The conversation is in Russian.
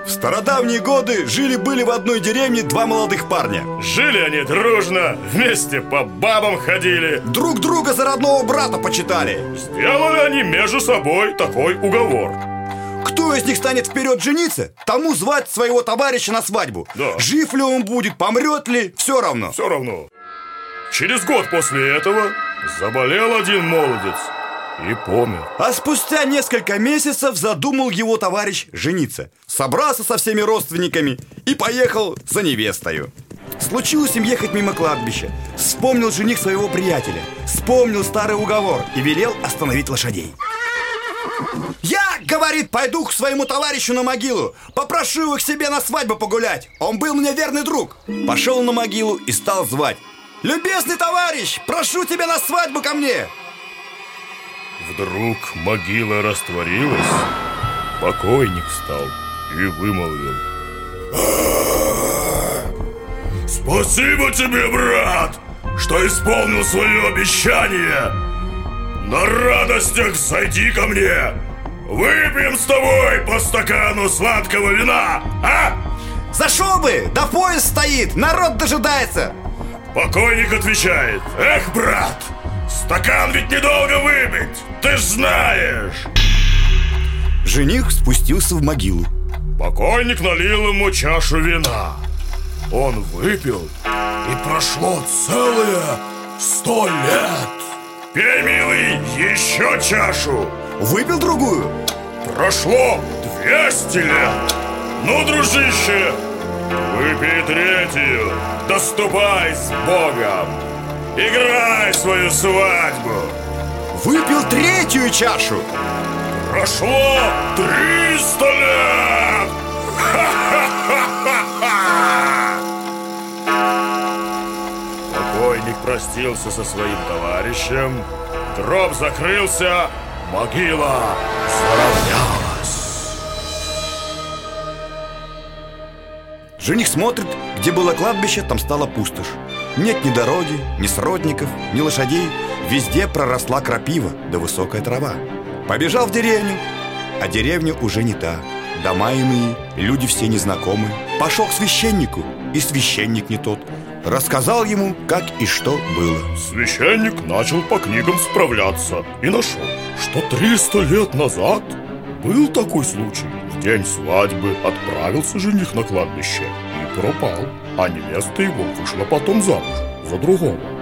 В стародавние годы жили-были в одной деревне два молодых парня. Жили они дружно, вместе по бабам ходили, Друг друга за родного брата почитали. сделали они между собой такой уговор. Кто из них станет вперед жениться, тому звать своего товарища на свадьбу. Да. Жив ли он будет, помрет ли, все равно. Все равно. Через год после этого заболел один молодец и помер. А спустя несколько месяцев задумал его товарищ жениться. Собрался со всеми родственниками и поехал за невестою. Случилось им ехать мимо кладбища. Вспомнил жених своего приятеля, вспомнил старый уговор и велел остановить лошадей. «Я, — говорит, — пойду к своему товарищу на могилу, попрошу его к себе на свадьбу погулять. Он был мне верный друг». Пошел на могилу и стал звать: «Любезный товарищ, прошу тебя на свадьбу ко мне!» Вдруг могила растворилась, покойник встал и вымолвил: «Спасибо тебе, брат, что исполнил свое обещание. На радостях зайди ко мне, выпьем с тобой по стакану сладкого вина, а?» «Зашел бы, да поезд стоит, народ дожидается!» Покойник отвечает: «Эх, брат, стакан ведь недолго выпить, ты ж знаешь!» Жених спустился в могилу. Покойник налил ему чашу вина. Он выпил, и прошло целые 100 лет. «Пей, милый, еще чашу!» Выпил другую. Прошло 200 лет. «Ну, дружище, выпей третью, да ступай с Богом, играй свою свадьбу!» Выпил третью чашу. Прошло 300 лет! Ха-ха-ха-ха-ха! Покойник простился со своим товарищем, гроб закрылся, могила заровнялась. Жених смотрит, где было кладбище, там стала пустошь. Нет ни дороги, ни сродников, ни лошадей. Везде проросла крапива да высокая трава. Побежал в деревню, а деревня уже не та. Дома иные, люди все незнакомые. Пошел к священнику, и священник не тот. Рассказал ему, как и что было. Священник начал по книгам справляться и нашел, что 300 лет назад был такой случай. В день свадьбы отправился жених на кладбище и пропал, а невеста его вышла потом замуж за другого.